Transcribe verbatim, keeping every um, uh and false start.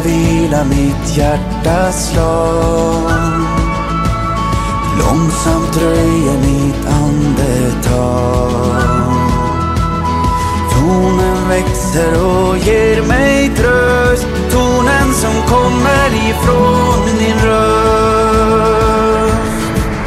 vila mitt hjärtas slag. Långsamt dröjer mitt andetag. Tonen växer och ger mig tröst. Tonen som kommer ifrån din röst.